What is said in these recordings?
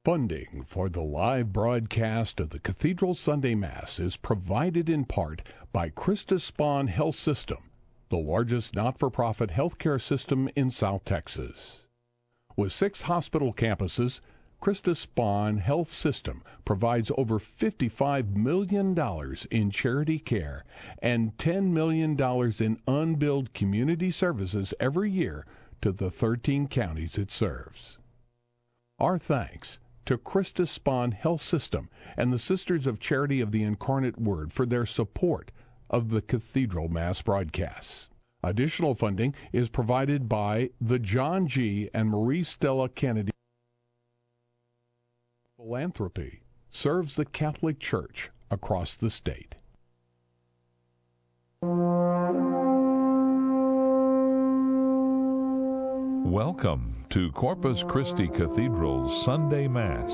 Funding for the live broadcast of the Cathedral Sunday Mass is provided in part by Christus Spohn Health System, the largest not-for-profit healthcare system in South Texas. With 6 hospital campuses, Christus Spohn Health System provides over $55 million in charity care and $10 million in unbilled community services every year to the 13 counties it serves. Our thanks to Christus Spohn Health System and the Sisters of Charity of the Incarnate Word for their support of the Cathedral Mass broadcasts. Additional funding is provided by the John G. and Marie Stella Kennedy Philanthropy serves the Catholic Church across the state. Welcome to Corpus Christi Cathedral's Sunday Mass,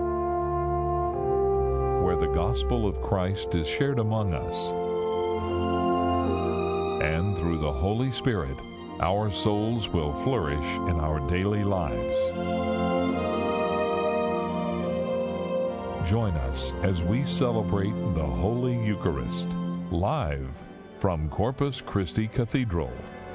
where the gospel of Christ is shared among us. And through the Holy Spirit, our souls will flourish in our daily lives. Join us as we celebrate the Holy Eucharist, live from Corpus Christi Cathedral.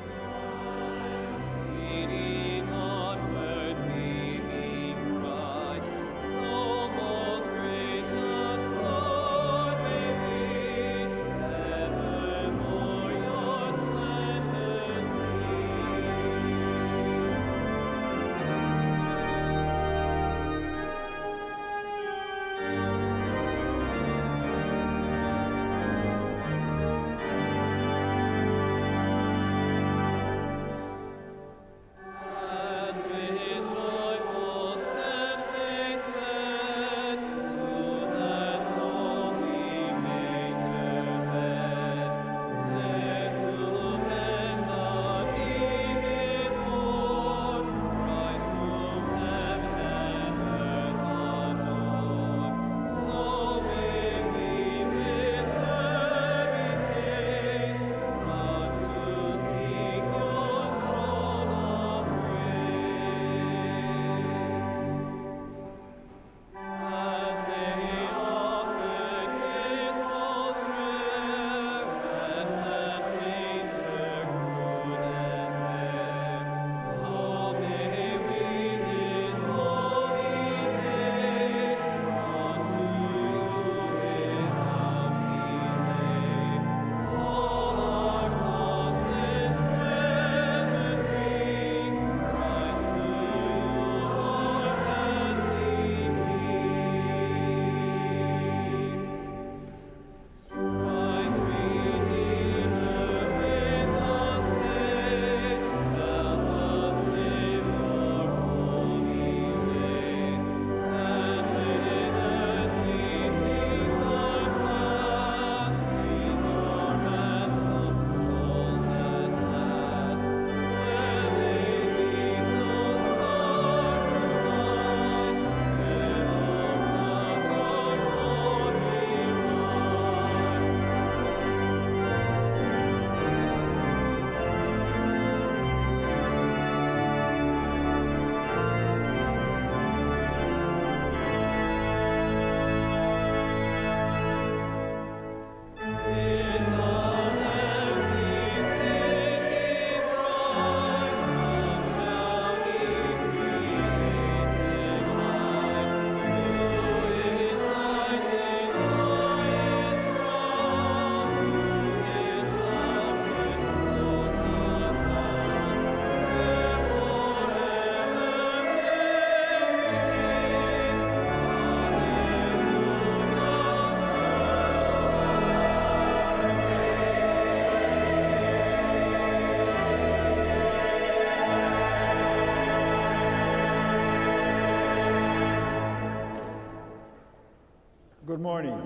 Good morning,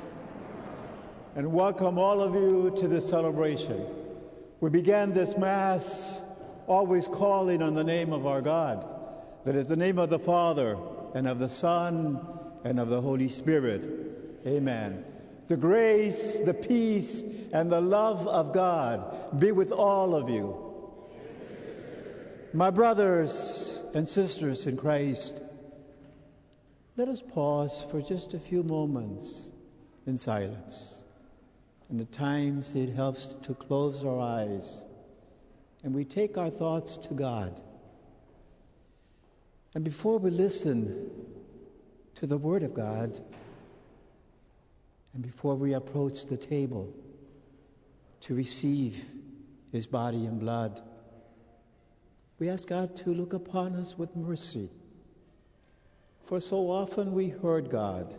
and welcome all of you to this celebration. We began this Mass always calling on the name of our God, that is the name of the Father, and of the Son, and of the Holy Spirit. Amen. The grace, the peace, and the love of God be with all of you. My brothers and sisters in Christ, Let us pause for just a few moments in silence. And at times it helps to close our eyes and we take our thoughts to God. And before we listen to the Word of God, and before we approach the table to receive His body and blood, we ask God to look upon us with mercy. For so often we hurt God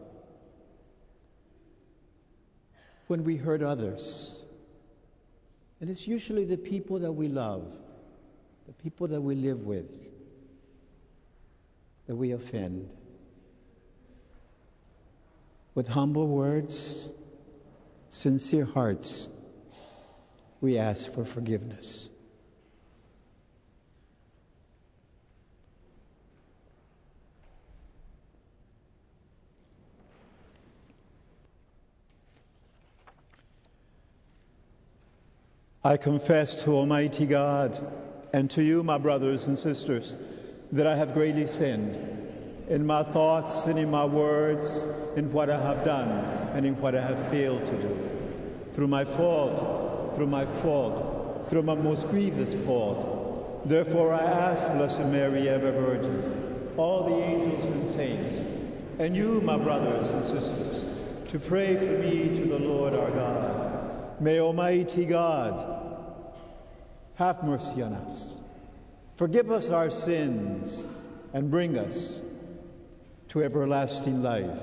when we hurt others. And it's usually the people that we love, the people that we live with, that we offend. With humble words, sincere hearts, we ask for forgiveness. I confess to Almighty God and to you, my brothers and sisters, that I have greatly sinned in my thoughts and in my words, in what I have done and in what I have failed to do. Through my fault, through my most grievous fault. Therefore I ask, Blessed Mary, ever Virgin, all the angels and saints, and you, my brothers and sisters, to pray for me to the Lord our God. May Almighty God have mercy on us, forgive us our sins, and bring us to everlasting life.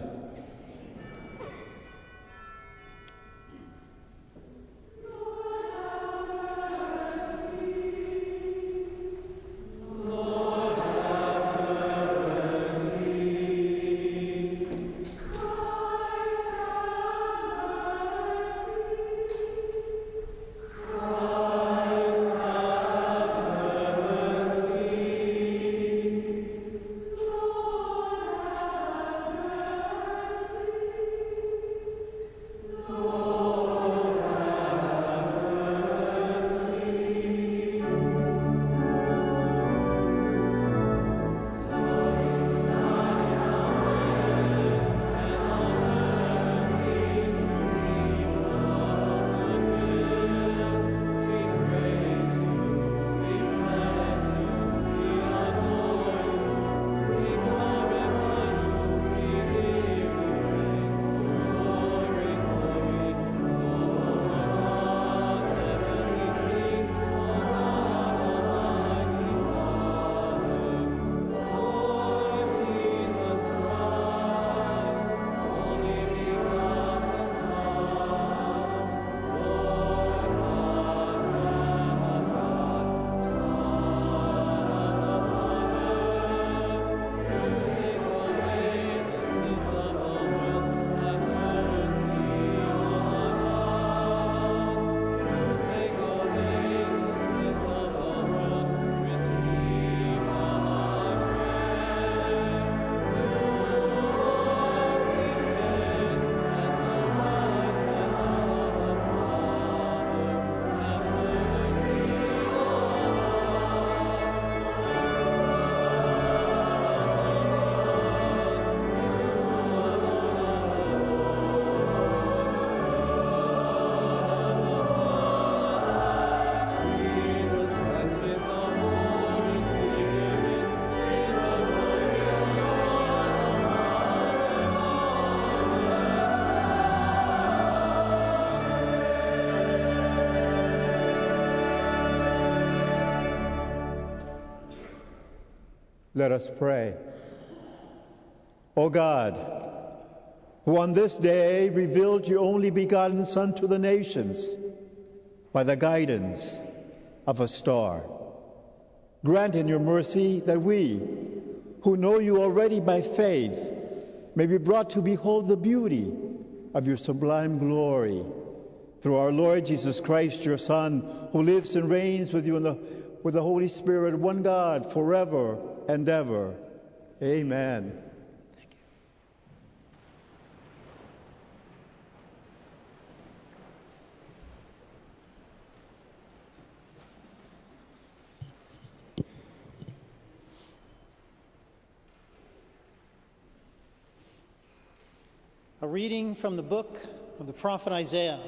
Let us pray. O God, who on this day revealed your only begotten Son to the nations by the guidance of a star, grant in your mercy that we, who know you already by faith, may be brought to behold the beauty of your sublime glory through our Lord Jesus Christ, your Son, who lives and reigns with you with the Holy Spirit, one God, forever and ever. Amen. Thank you. A reading from the book of the prophet Isaiah.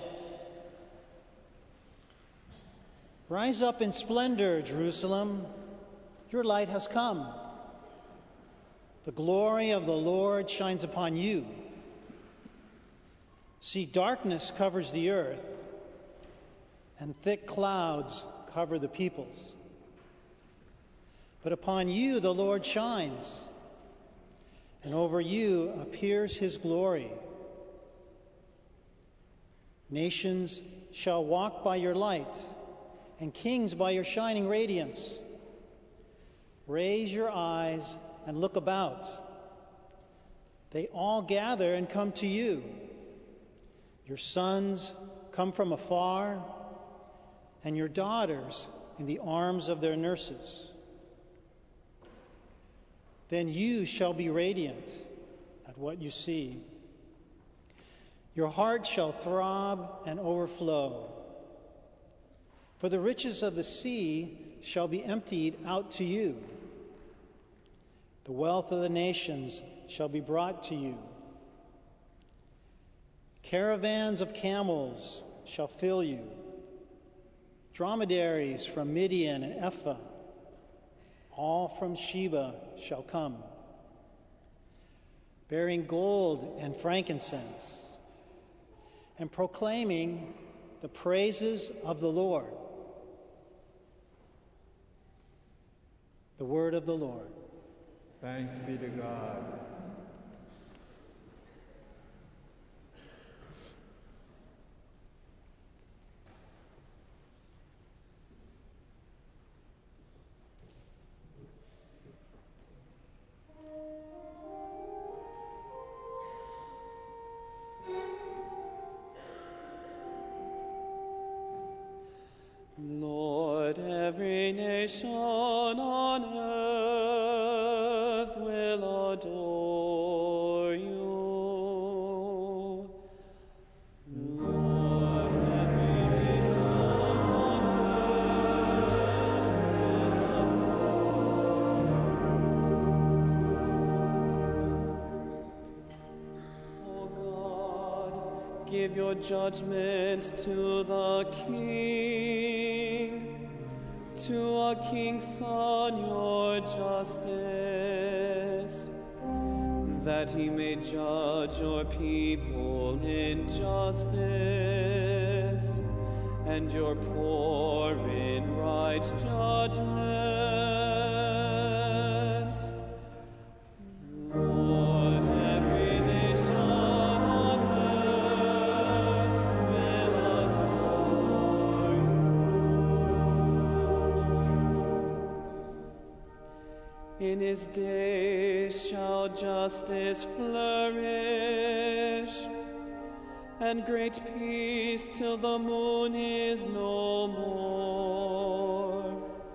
Rise up in splendor, Jerusalem. Your light has come. The glory of the Lord shines upon you. See, darkness covers the earth, and thick clouds cover the peoples. But upon you the Lord shines, and over you appears his glory. Nations shall walk by your light, and kings by your shining radiance. Raise your eyes and look about. They all gather and come to you. Your sons come from afar, and your daughters in the arms of their nurses. Then you shall be radiant at what you see. Your heart shall throb and overflow. For the riches of the sea shall be emptied out to you. The wealth of the nations shall be brought to you. Caravans of camels shall fill you. Dromedaries from Midian and Ephah, all from Sheba shall come, bearing gold and frankincense, and proclaiming the praises of the Lord. The word of the Lord. Thanks be to God. Lord, every nation on earth will adore you. Lord, every nation on earth will adore you. O God, give your judgment to the King. To a king's son your justice, that he may judge your people in justice, and your poor in right judgment. Lord, every nation on earth will adore you. In his days shall justice flourish, and great peace till the moon is no more.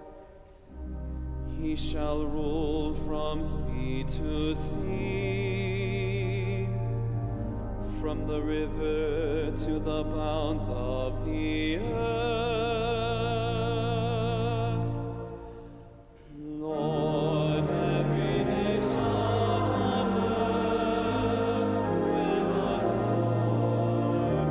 He shall rule from sea to sea, from the river to the bounds of the earth. Lord, every nation on earth will adore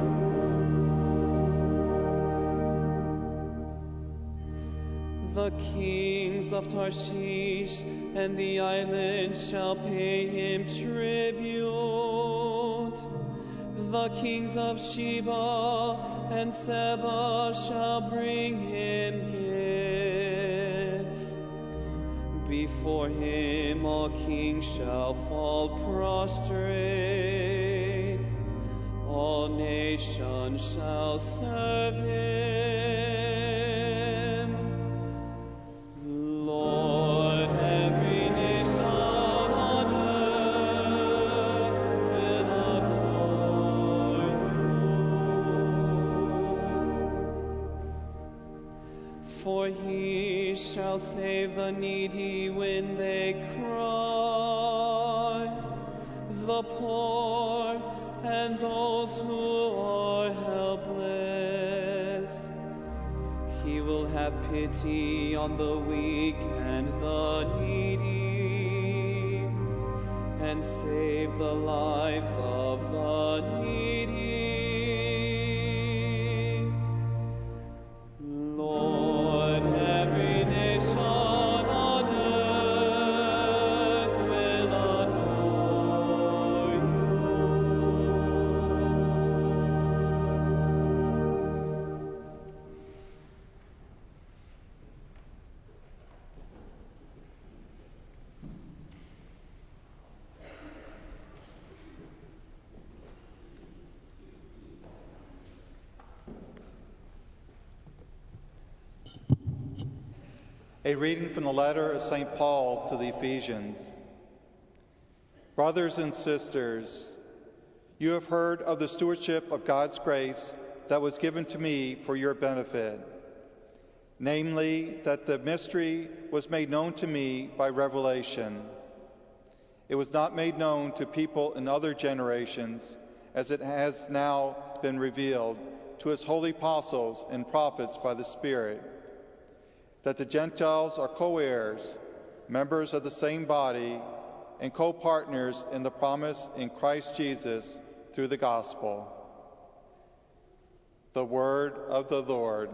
you. The kings of Tarshish and the islands shall pay him tribute. The kings of Sheba and Seba shall bring him gifts. Before him all kings shall fall prostrate. All nations shall serve him. Lord, every nation on earth will adore you. For he shall save the needy when they cry, the poor and those who are helpless. He will have pity on the weak and the needy, and save the lives of the needy. Lord, every nation on earth will adore you. A reading from the letter of St. Paul to the Ephesians. Brothers and sisters, you have heard of the stewardship of God's grace that was given to me for your benefit, namely that the mystery was made known to me by revelation. It was not made known to people in other generations, as it has now been revealed to his holy apostles and prophets by the Spirit, that the Gentiles are co-heirs, members of the same body, and co-partners in the promise in Christ Jesus through the gospel. The word of the Lord.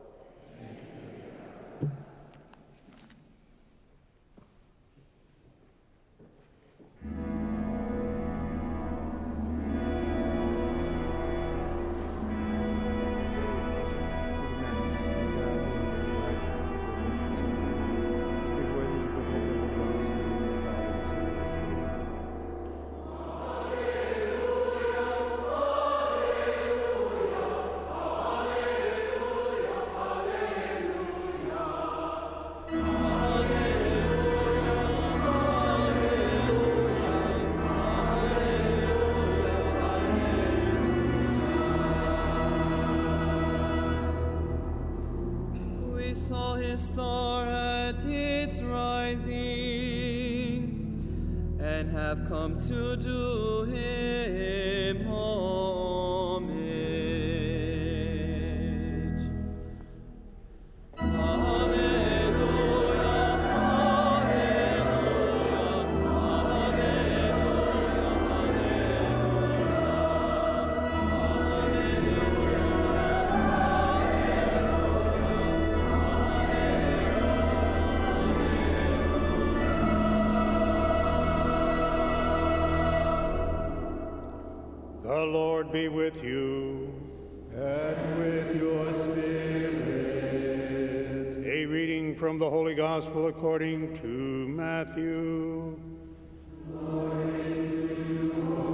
Saw his star at its rising, and have come to do him homage. The Lord be with you. And with your spirit. A reading from the Holy Gospel according to Matthew. Glory to you,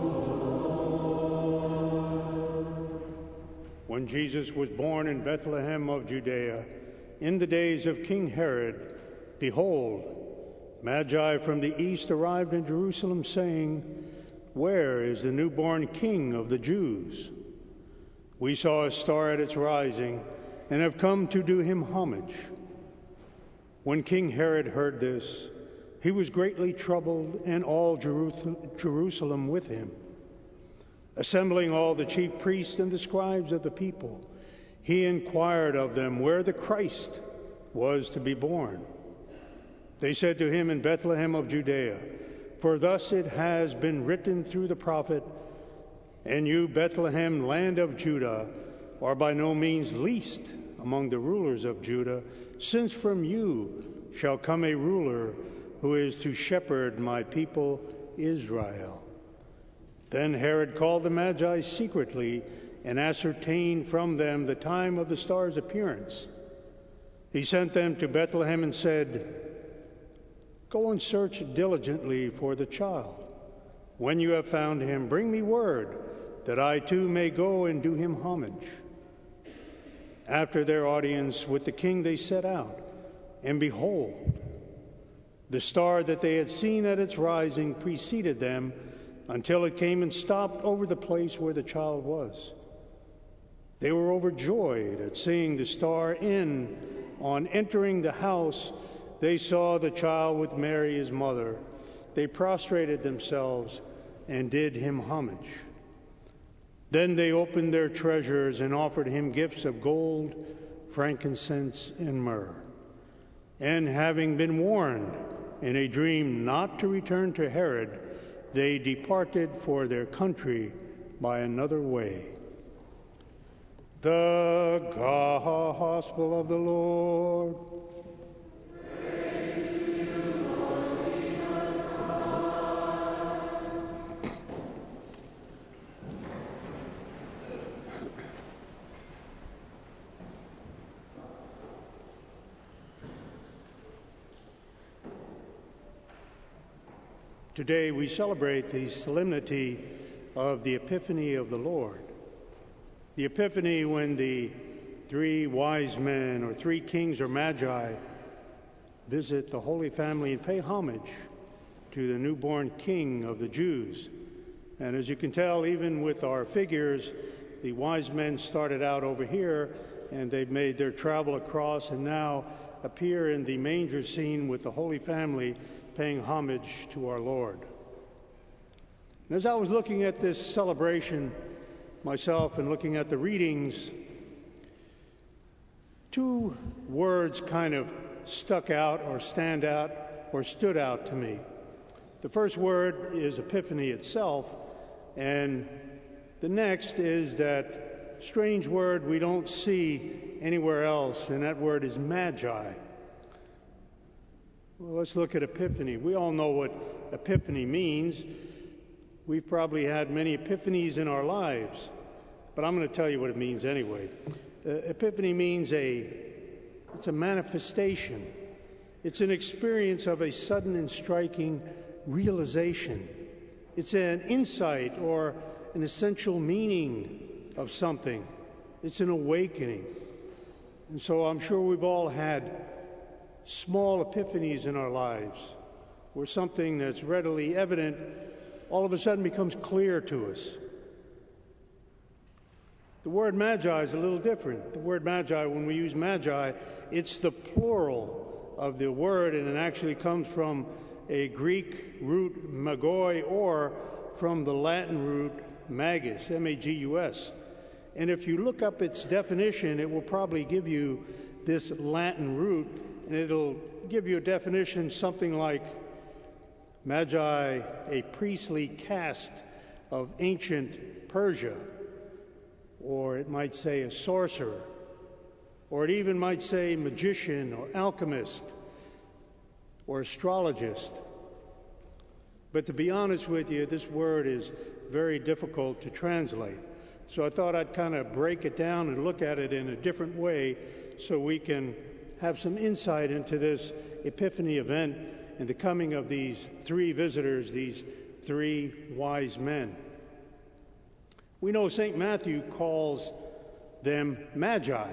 Lord. When Jesus was born in Bethlehem of Judea, in the days of King Herod, behold, Magi from the east arrived in Jerusalem, saying, "Where is the newborn King of the Jews? We saw a star at its rising, and have come to do him homage." When King Herod heard this, he was greatly troubled, and all Jerusalem with him. Assembling all the chief priests and the scribes of the people, he inquired of them where the Christ was to be born. They said to him, "In Bethlehem of Judea, for thus it has been written through the prophet, 'And you, Bethlehem, land of Judah, are by no means least among the rulers of Judah, since from you shall come a ruler who is to shepherd my people Israel.'" Then Herod called the Magi secretly and ascertained from them the time of the star's appearance. He sent them to Bethlehem and said, "Go and search diligently for the child. When you have found him, bring me word, that I too may go and do him homage." After their audience with the king, they set out, and behold, the star that they had seen at its rising preceded them until it came and stopped over the place where the child was. They were overjoyed at seeing the star. On entering the house, they saw the child with Mary, his mother. They prostrated themselves and did him homage. Then they opened their treasures and offered him gifts of gold, frankincense, and myrrh. And having been warned in a dream not to return to Herod, they departed for their country by another way. The Gospel of the Lord. Today we celebrate the solemnity of the Epiphany of the Lord. The Epiphany, when the three wise men or three kings or magi visit the Holy Family and pay homage to the newborn King of the Jews. And as you can tell, even with our figures, the wise men started out over here and they've made their travel across and now appear in the manger scene with the Holy Family paying homage to our Lord. And as I was looking at this celebration myself and looking at the readings, two words kind of stuck out or stand out or stood out to me. The first word is Epiphany itself, and the next is that strange word we don't see anywhere else, and that word is Magi. Well, let's look at Epiphany. We all know what Epiphany means. We've probably had many epiphanies in our lives, but I'm going to tell you what it means anyway. Epiphany means it's a manifestation. It's an experience of a sudden and striking realization. It's an insight or an essential meaning of something. It's an awakening. And so I'm sure we've all had small epiphanies in our lives where something that's readily evident all of a sudden becomes clear to us. The word magi is a little different. The word magi, when we use magi, it's the plural of the word, and it actually comes from a Greek root magoi or from the Latin root magus, M-A-G-U-S. And if you look up its definition, it will probably give you this Latin root, and it'll give you a definition something like magi, a priestly caste of ancient Persia, or it might say a sorcerer, or it even might say magician or alchemist or astrologist. But to be honest with you, this word is very difficult to translate. So I thought I'd kind of break it down and look at it in a different way so we can have some insight into this Epiphany event and the coming of these three visitors, these three wise men. We know St. Matthew calls them magi,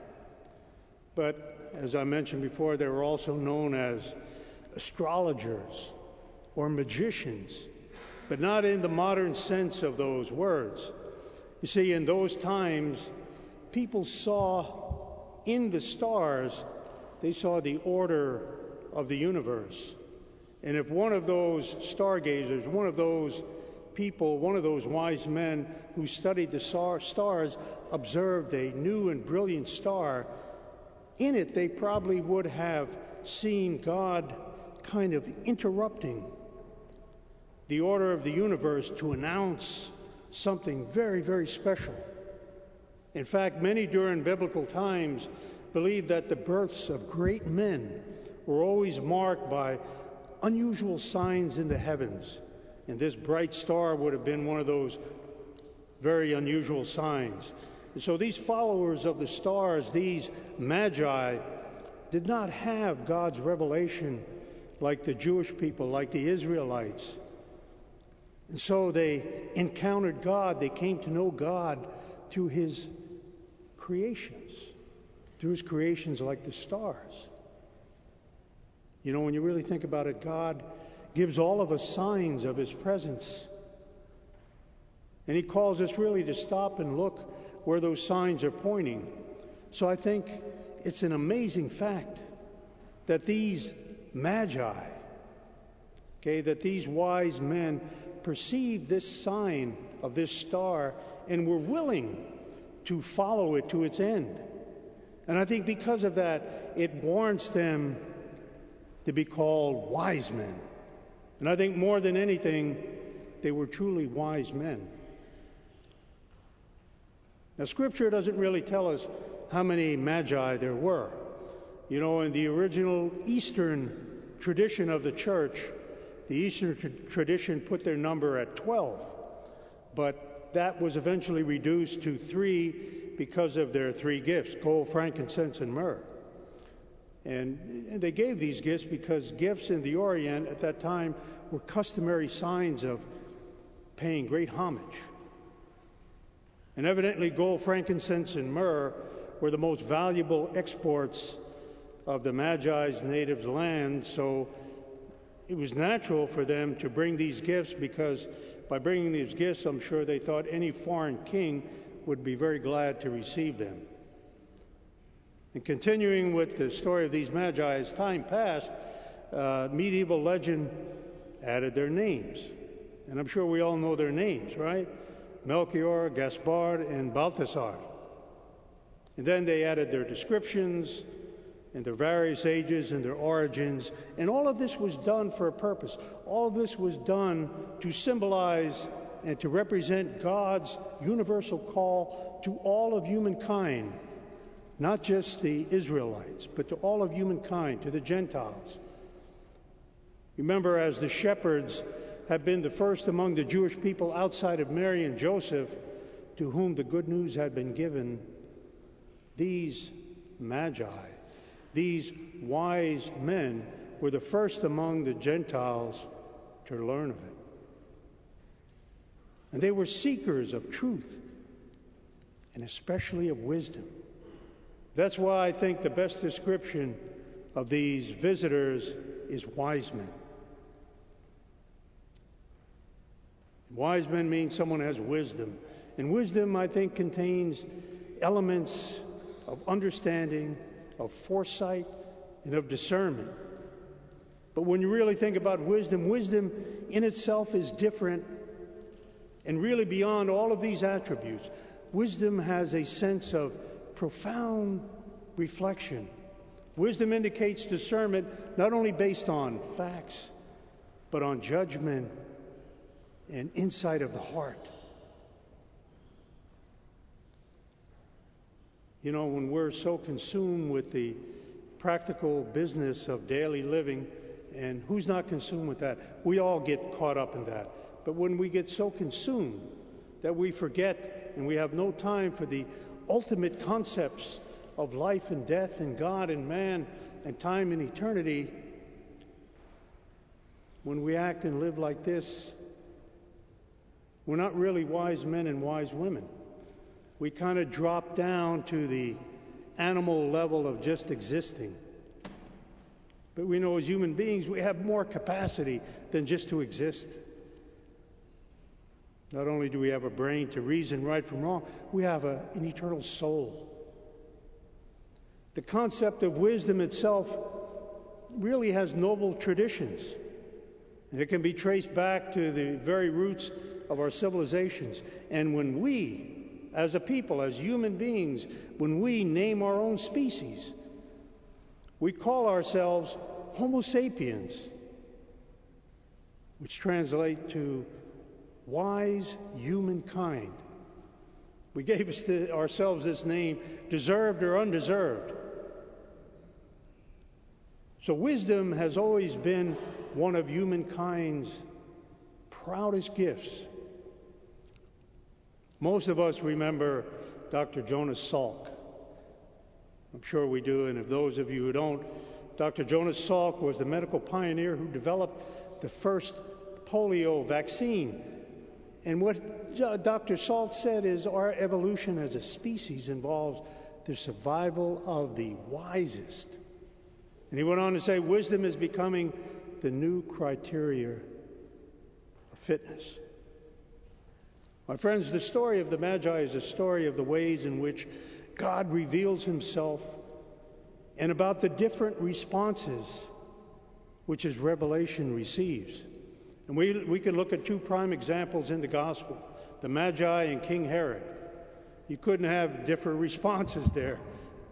but as I mentioned before, they were also known as astrologers or magicians, but not in the modern sense of those words. You see, in those times, people saw in the stars, they saw the order of the universe. And if one of those stargazers, one of those people, one of those wise men who studied the stars observed a new and brilliant star, in it they probably would have seen God kind of interrupting the order of the universe to announce something very, very special. In fact, many during biblical times believed that the births of great men were always marked by unusual signs in the heavens. And this bright star would have been one of those very unusual signs. And so these followers of the stars, these magi, did not have God's revelation like the Jewish people, like the Israelites. And so they encountered God. They came to know God through his creations like the stars. You know, when you really think about it, God gives all of us signs of his presence. And he calls us really to stop and look where those signs are pointing. So I think it's an amazing fact that these magi, that these wise men perceived this sign of this star and were willing to follow it to its end. And I think because of that, it warrants them to be called wise men. And I think more than anything, they were truly wise men. Now, Scripture doesn't really tell us how many magi there were. You know, in the original Eastern tradition of the church, the Eastern tradition put their number at 12, but that was eventually reduced to 3 because of their 3 gifts: gold, frankincense, and myrrh. And they gave these gifts because gifts in the Orient at that time were customary signs of paying great homage. And evidently gold, frankincense, and myrrh were the most valuable exports of the Magi's native land, so it was natural for them to bring these gifts, because by bringing these gifts, I'm sure they thought any foreign king would be very glad to receive them. And continuing with the story of these Magi, as time passed, medieval legend added their names. And I'm sure we all know their names, right? Melchior, Gaspard, and Balthasar. And then they added their descriptions and their various ages and their origins. And all of this was done for a purpose. All of this was done to symbolize and to represent God's universal call to all of humankind, not just the Israelites, but to all of humankind, to the Gentiles. Remember, as the shepherds had been the first among the Jewish people outside of Mary and Joseph, to whom the good news had been given, these Magi, these wise men, were the first among the Gentiles to learn of it. And they were seekers of truth, and especially of wisdom. That's why I think the best description of these visitors is wise men. Wise men means someone has wisdom. And wisdom, I think, contains elements of understanding, of foresight, and of discernment. But when you really think about wisdom, wisdom in itself is different and really beyond all of these attributes. Wisdom has a sense of profound reflection. Wisdom indicates discernment not only based on facts, but on judgment and insight of the heart. You know, when we're so consumed with the practical business of daily living, and who's not consumed with that? We all get caught up in that. But when we get so consumed that we forget and we have no time for the ultimate concepts of life and death and God and man and time and eternity, when we act and live like this, we're not really wise men and wise women. We kind of drop down to the animal level of just existing. But we know as human beings, we have more capacity than just to exist. Not only do we have a brain to reason right from wrong, we have an eternal soul. The concept of wisdom itself really has noble traditions. And it can be traced back to the very roots of our civilizations. And when we, as a people, as human beings, when we name our own species, we call ourselves Homo sapiens, which translate to wise humankind. We gave ourselves this name, deserved or undeserved. So wisdom has always been one of humankind's proudest gifts. Most of us remember Dr. Jonas Salk. I'm sure we do, and if those of you who don't, Dr. Jonas Salk was the medical pioneer who developed the first polio vaccine. And what Dr. Salk said is our evolution as a species involves the survival of the wisest. And he went on to say, wisdom is becoming the new criteria of fitness. My friends, the story of the Magi is a story of the ways in which God reveals himself and about the different responses which his revelation receives. And we can look at 2 prime examples in the gospel, the Magi and King Herod. You couldn't have different responses there,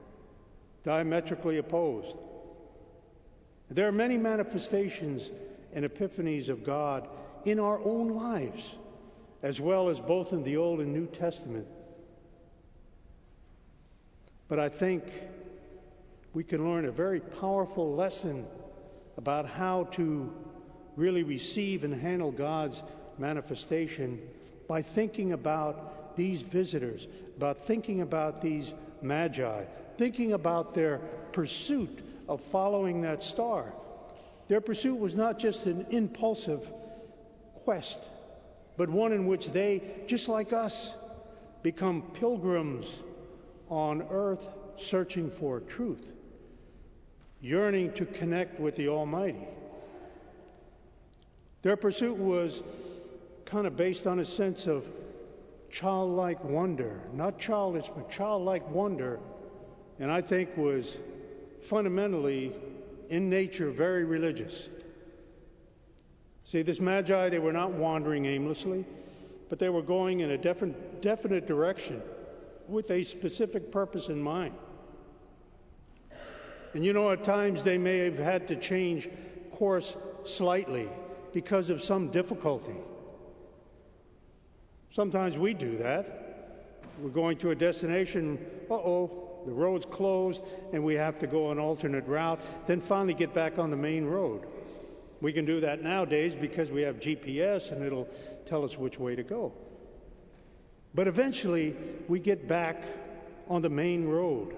diametrically opposed. There are many manifestations and epiphanies of God in our own lives, as well as both in the Old and New Testament. But I think we can learn a very powerful lesson about how to really receive and handle God's manifestation by thinking about these visitors, about thinking about these magi, thinking about their pursuit of following that star. Their pursuit was not just an impulsive quest, but one in which they, just like us, become pilgrims on earth searching for truth, yearning to connect with the Almighty. Their pursuit was kind of based on a sense of childlike wonder, not childish, but childlike wonder, and I think was fundamentally, in nature, very religious. See, this Magi, they were not wandering aimlessly, but they were going in a definite direction with a specific purpose in mind. And you know, at times they may have had to change course slightly because of some difficulty. Sometimes we do that. We're going to a destination, the road's closed, and we have to go an alternate route, then finally get back on the main road. We can do that nowadays because we have GPS and it'll tell us which way to go. But eventually, we get back on the main road.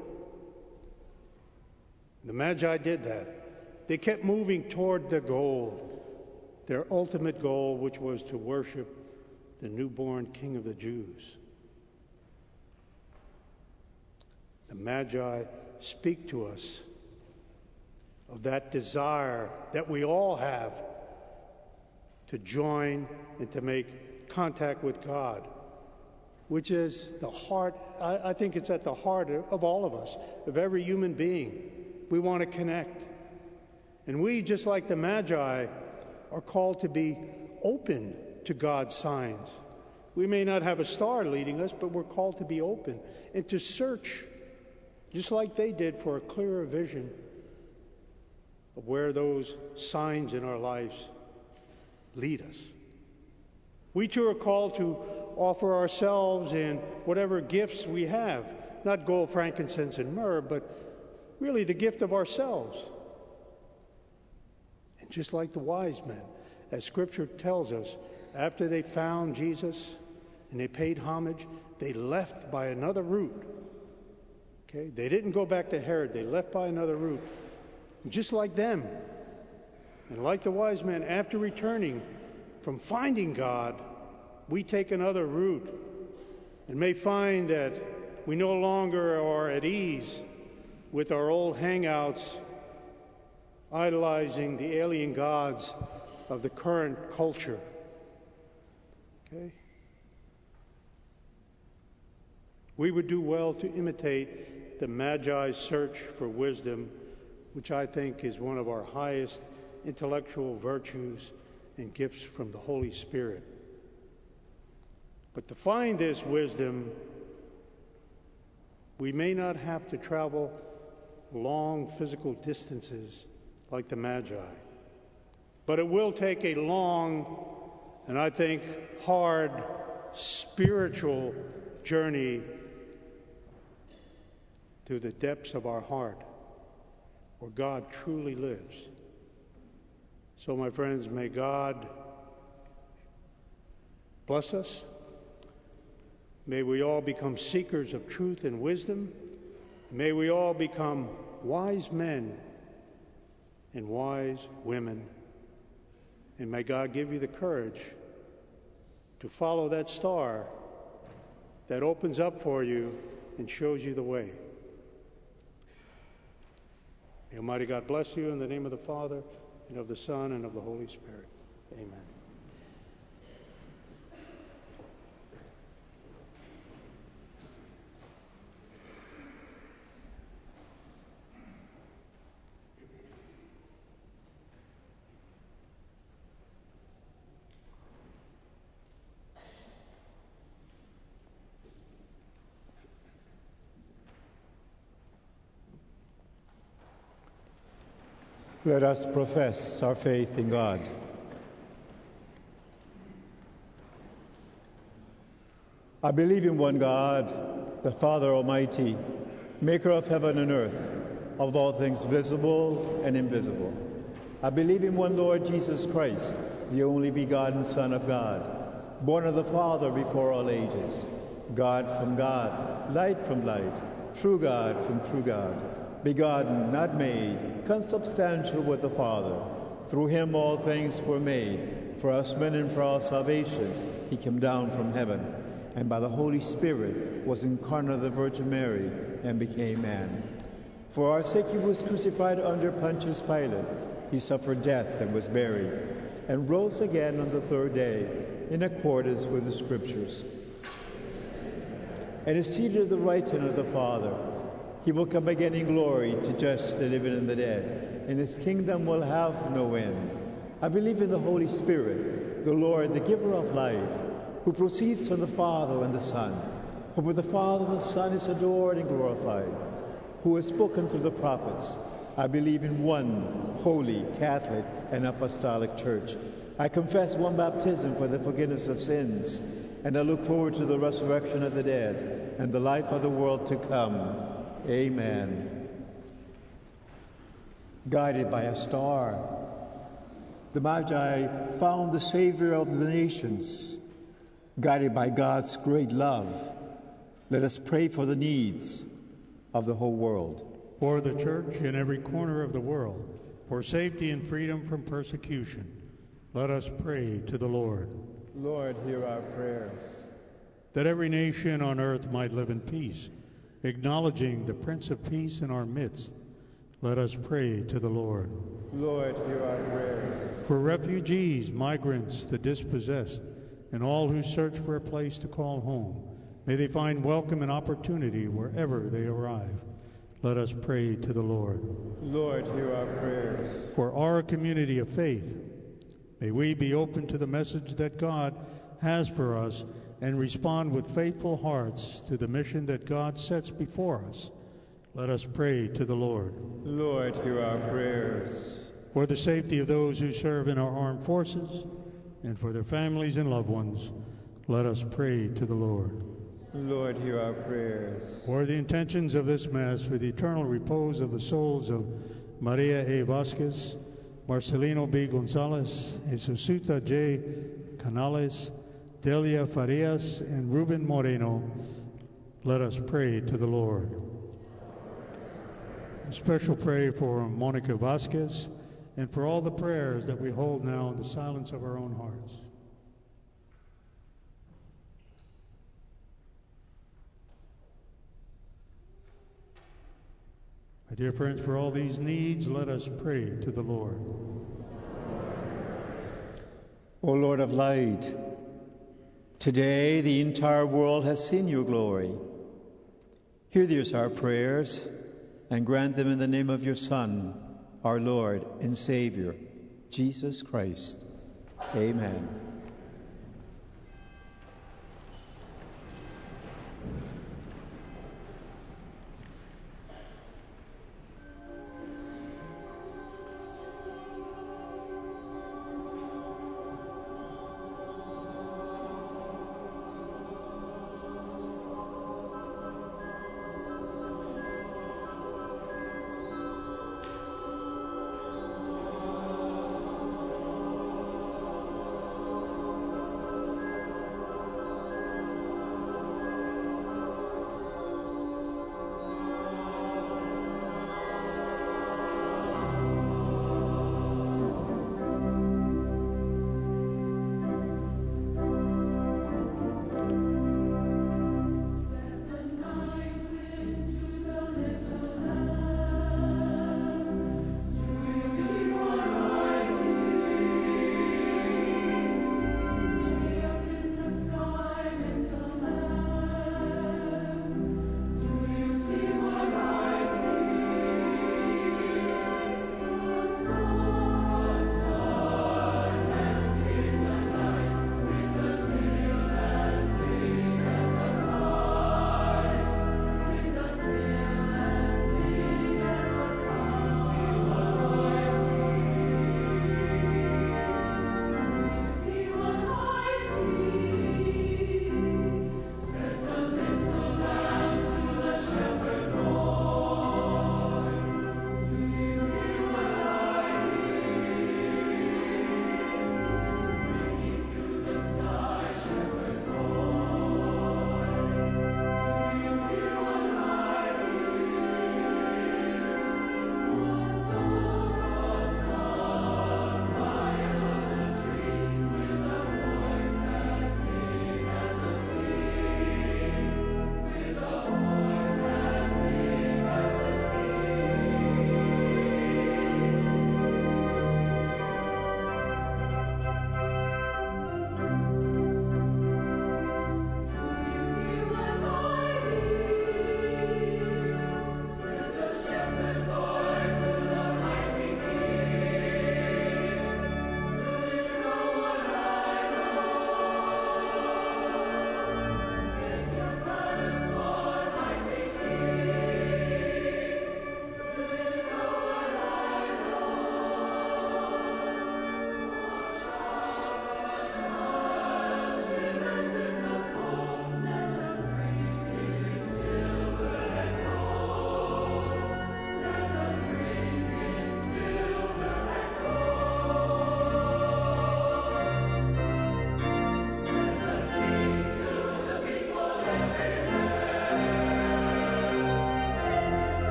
The Magi did that. They kept moving toward the goal, their ultimate goal, which was to worship the newborn King of the Jews. The Magi speak to us of that desire that we all have to join and to make contact with God, which is the heart. I think it's at the heart of all of us, of every human being. We want to connect. And we, just like the Magi, are called to be open to God's signs. We may not have a star leading us, but we're called to be open and to search, just like they did, for a clearer vision of where those signs in our lives lead us. We too are called to offer ourselves in whatever gifts we have, not gold, frankincense, and myrrh, but really the gift of ourselves. And just like the wise men, as Scripture tells us, after they found Jesus and they paid homage, they left by another route. Okay? They didn't go back to Herod. They left by another route. Just like them, and like the wise men, after returning from finding God, we take another route and may find that we no longer are at ease with our old hangouts, idolizing the alien gods of the current culture. Okay? We would do well to imitate the Magi's search for wisdom, which I think is one of our highest intellectual virtues and gifts from the Holy Spirit. But to find this wisdom, we may not have to travel long physical distances like the Magi. But it will take a long, and I think hard, spiritual journey to the depths of our heart, where God truly lives. So, my friends, may God bless us. May we all become seekers of truth and wisdom. May we all become wise men and wise women. And may God give you the courage to follow that star that opens up for you and shows you the way. May Almighty God bless you in the name of the Father, and of the Son, and of the Holy Spirit. Amen. Let us profess our faith in God. I believe in one God, the Father Almighty, maker of heaven and earth, of all things visible and invisible. I believe in one Lord Jesus Christ, the only begotten Son of God, born of the Father before all ages, God from God, light from light, true God from true God, begotten, not made, consubstantial with the Father. Through him all things were made. For us men and for our salvation, he came down from heaven, and by the Holy Spirit was incarnate of the Virgin Mary and became man. For our sake he was crucified under Pontius Pilate. He suffered death and was buried, and rose again on the third day, in accordance with the Scriptures, and is seated at the right hand of the Father. He will come again in glory to judge the living and the dead, and his kingdom will have no end. I believe in the Holy Spirit, the Lord, the giver of life, who proceeds from the Father and the Son, who with the Father and the Son is adored and glorified, who has spoken through the prophets. I believe in one holy, Catholic, and apostolic church. I confess one baptism for the forgiveness of sins, and I look forward to the resurrection of the dead and the life of the world to come. Amen. Guided by a star, the Magi found the Savior of the nations. Guided by God's great love, let us pray for the needs of the whole world. For the Church in every corner of the world, for safety and freedom from persecution, let us pray to the Lord. Lord, hear our prayers. That every nation on earth might live in peace, acknowledging the Prince of Peace in our midst, let us pray to the Lord. Lord, hear our prayers. For refugees, migrants, the dispossessed, and all who search for a place to call home, may they find welcome and opportunity wherever they arrive. Let us pray to the Lord. Lord, hear our prayers. For our community of faith, may we be open to the message that God has for us and respond with faithful hearts to the mission that God sets before us. Let us pray to the Lord. Lord, hear our prayers. For the safety of those who serve in our armed forces and for their families and loved ones, let us pray to the Lord. Lord, hear our prayers. For the intentions of this Mass, for the eternal repose of the souls of Maria A. Vasquez, Marcelino B. Gonzalez, Jesucita J. Canales, Delia Farias, and Ruben Moreno, let us pray to the Lord. A special prayer for Monica Vasquez and for all the prayers that we hold now in the silence of our own hearts. My dear friends, for all these needs, let us pray to the Lord. O Lord of light, today the entire world has seen your glory. Hear these our prayers and grant them in the name of your Son, our Lord and Savior, Jesus Christ. Amen.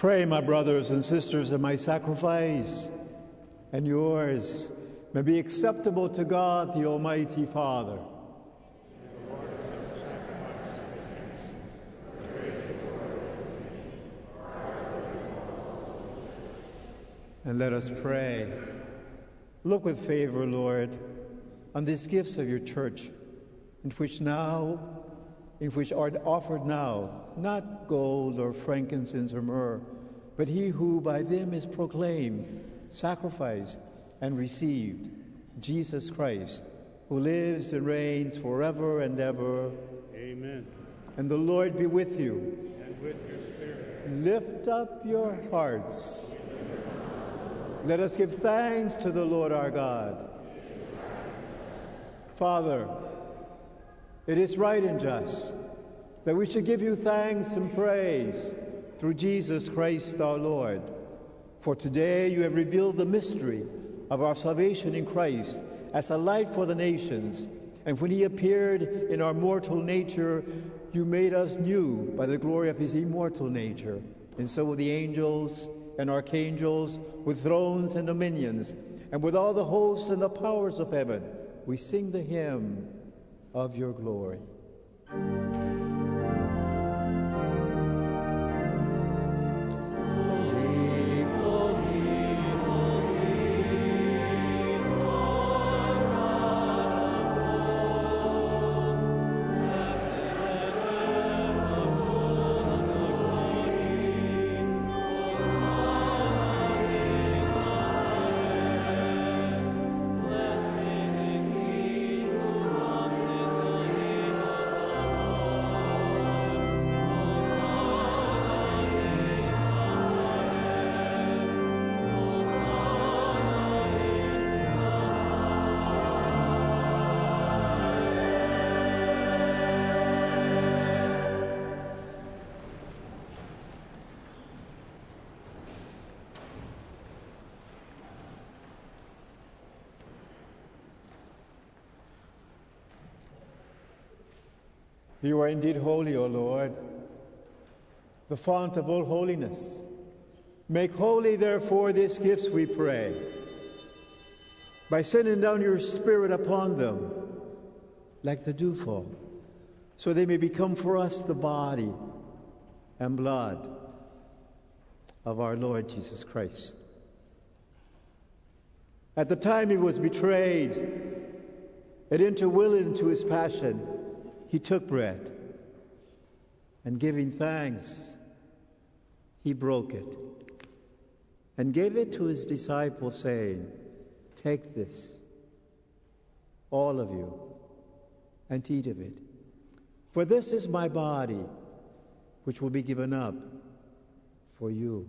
Pray, my brothers and sisters, that my sacrifice and yours may be acceptable to God, the Almighty Father. And let us pray. Look with favor, Lord, on these gifts of your church, in which are offered now, not gold or frankincense or myrrh, but he who by them is proclaimed, sacrificed, and received, Jesus Christ, who lives and reigns forever and ever. Amen. And the Lord be with you. And with your spirit. Lift up your hearts. Let us give thanks to the Lord our God. Father, it is right and just that we should give you thanks and praise through Jesus Christ our Lord. For today you have revealed the mystery of our salvation in Christ as a light for the nations. And when he appeared in our mortal nature, you made us new by the glory of his immortal nature. And so with the angels and archangels, with thrones and dominions, and with all the hosts and the powers of heaven, we sing the hymn of your glory. You are indeed holy, O Lord, the fount of all holiness. Make holy, therefore, these gifts, we pray, by sending down your Spirit upon them like the dewfall, so they may become for us the body and blood of our Lord Jesus Christ. At the time he was betrayed and entered into his passion, he took bread, and giving thanks, he broke it, and gave it to his disciples, saying, "Take this, all of you, and eat of it. For this is my body, which will be given up for you."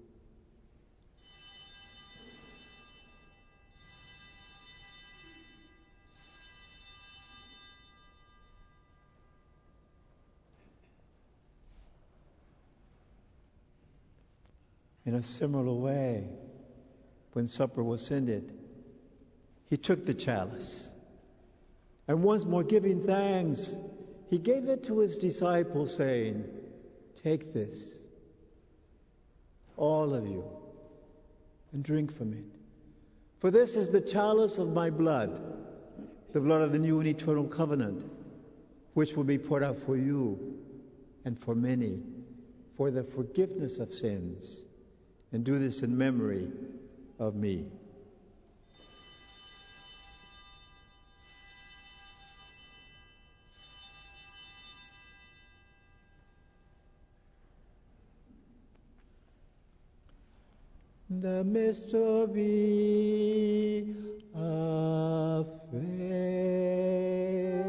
In a similar way, when supper was ended, he took the chalice, and once more giving thanks, he gave it to his disciples, saying, "Take this, all of you, and drink from it. For this is the chalice of my blood, the blood of the new and eternal covenant, which will be poured out for you and for many, for the forgiveness of sins. And do this in memory of me." The mystery of faith.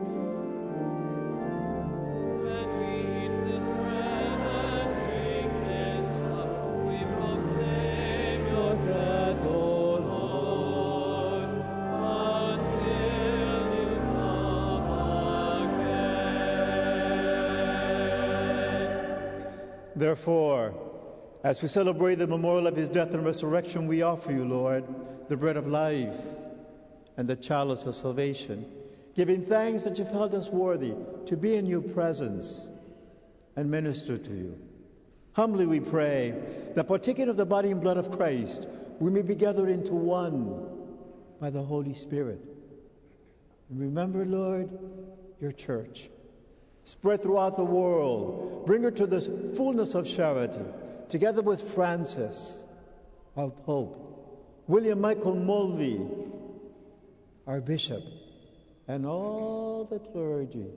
Therefore, as we celebrate the memorial of his death and resurrection, we offer you, Lord, the bread of life and the chalice of salvation, giving thanks that you've held us worthy to be in your presence and minister to you. Humbly we pray that partaking of the body and blood of Christ, we may be gathered into one by the Holy Spirit. And remember, Lord, your church. Spread throughout the world. Bring her to the fullness of charity, together with Francis, our Pope, William Michael Mulvey, our Bishop, and all the clergy.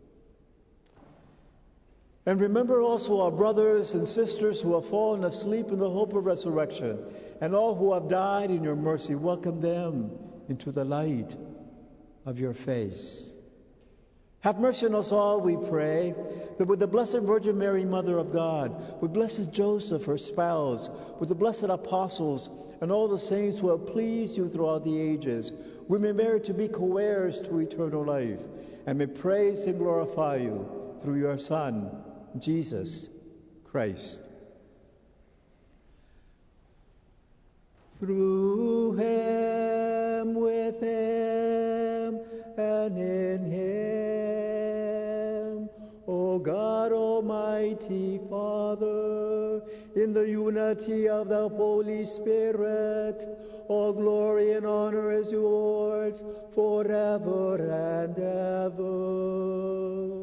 And remember also our brothers and sisters who have fallen asleep in the hope of resurrection, and all who have died in your mercy. Welcome them into the light of your face. Have mercy on us all, we pray, that with the Blessed Virgin Mary, Mother of God, with Blessed Joseph, her spouse, with the blessed apostles, and all the saints who have pleased you throughout the ages, we may merit to be co-heirs to eternal life, and may praise and glorify you through your Son, Jesus Christ. Through him, with him, and in him, O God, Almighty Father, in the unity of the Holy Spirit, all glory and honor is yours forever and ever.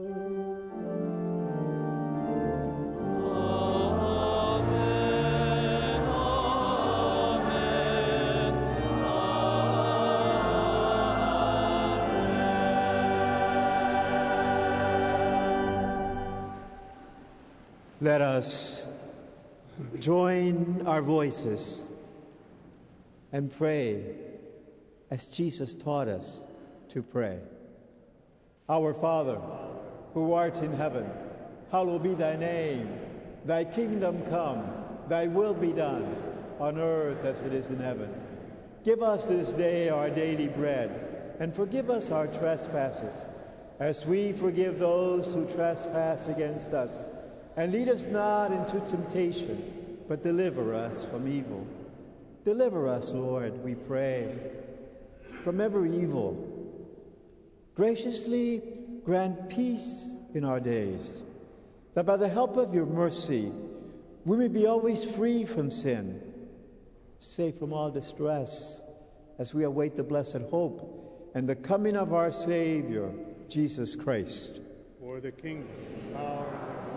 Let us join our voices and pray as Jesus taught us to pray. Our Father, who art in heaven, hallowed be thy name. Thy kingdom come, thy will be done, on earth as it is in heaven. Give us this day our daily bread, and forgive us our trespasses, as we forgive those who trespass against us. And lead us not into temptation, but deliver us from evil. Deliver us, Lord, we pray, from every evil. Graciously grant peace in our days, that by the help of your mercy we may be always free from sin, safe from all distress, as we await the blessed hope and the coming of our Savior, Jesus Christ. For the kingdom, power,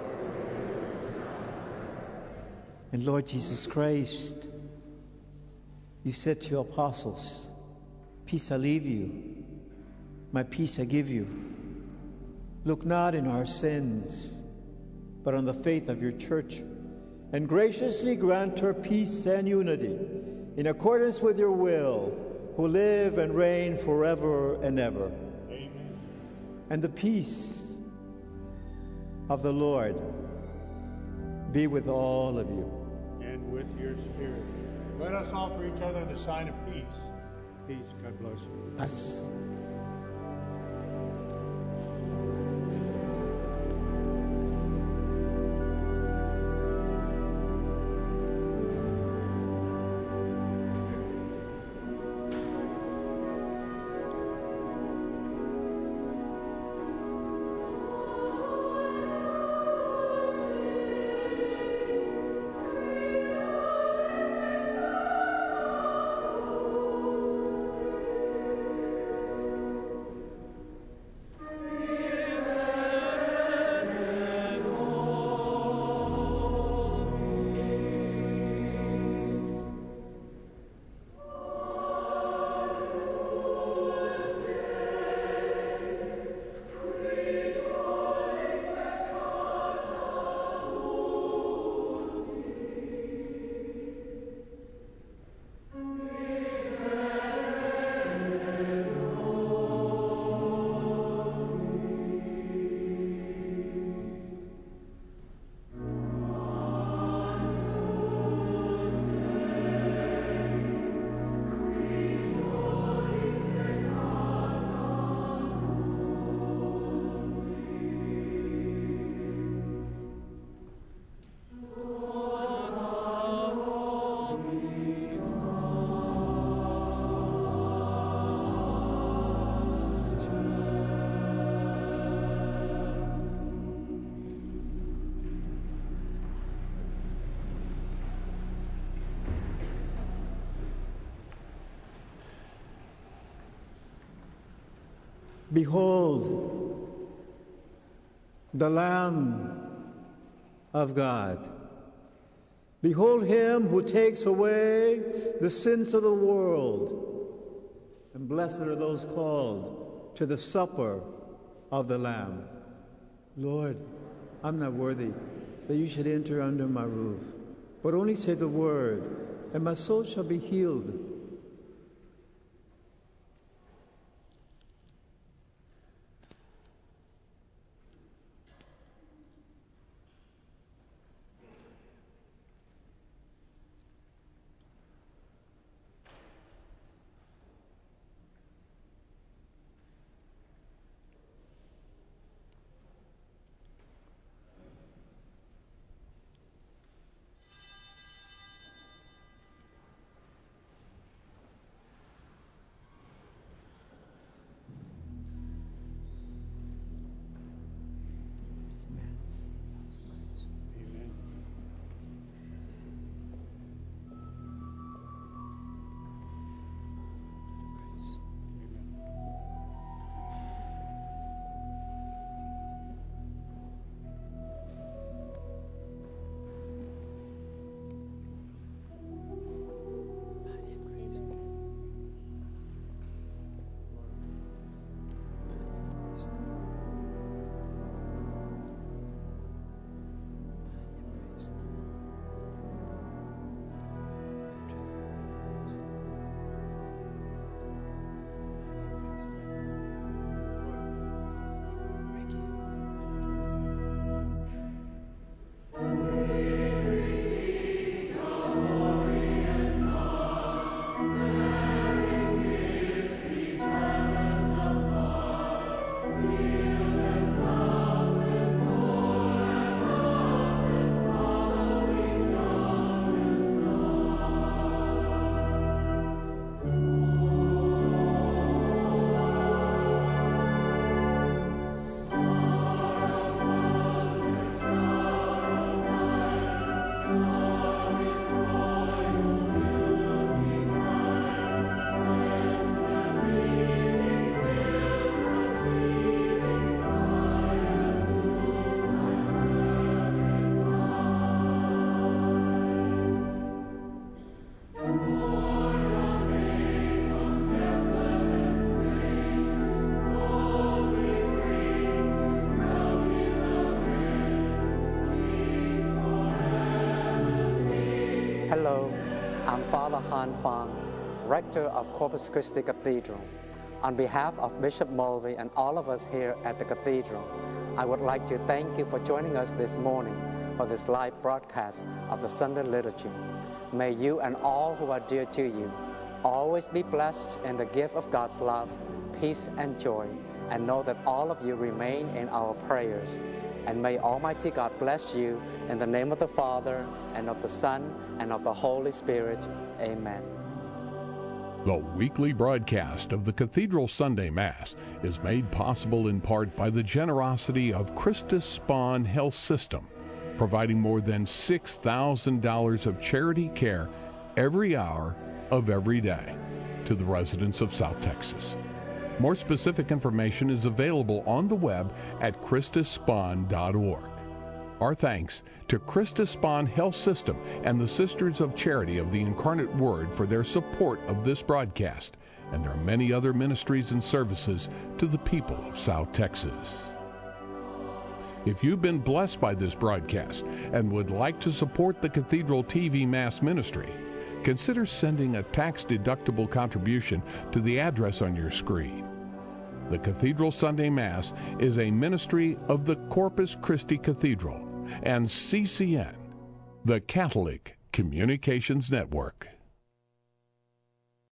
and Lord Jesus Christ, you said to your apostles, peace I leave you, my peace I give you. Look not in our sins, but on the faith of your church, and graciously grant her peace and unity, in accordance with your will, who live and reign forever and ever. Amen. And the peace of the Lord be with all of you. And with your spirit. Let us offer each other the sign of peace. Peace. God bless you. Us. Behold, the Lamb of God. Behold him who takes away the sins of the world. And blessed are those called to the supper of the Lamb. Lord, I'm not worthy that you should enter under my roof, but only say the word, and my soul shall be healed. Hello, I'm Father Han Fang, Rector of Corpus Christi Cathedral. On behalf of Bishop Mulvey and all of us here at the Cathedral, I would like to thank you for joining us this morning for this live broadcast of the Sunday Liturgy. May you and all who are dear to you always be blessed in the gift of God's love, peace, and joy, and know that all of you remain in our prayers. And may Almighty God bless you in the name of the Father, and of the Son, and of the Holy Spirit. Amen. The weekly broadcast of the Cathedral Sunday Mass is made possible in part by the generosity of Christus Spohn Health System, providing more than $6,000 of charity care every hour of every day to the residents of South Texas. More specific information is available on the web at ChristusSpohn.org. Our thanks to Christus Spohn Health System and the Sisters of Charity of the Incarnate Word for their support of this broadcast and their many other ministries and services to the people of South Texas. If you've been blessed by this broadcast and would like to support the Cathedral TV Mass Ministry, consider sending a tax-deductible contribution to the address on your screen. The Cathedral Sunday Mass is a ministry of the Corpus Christi Cathedral and CCN, the Catholic Communications Network.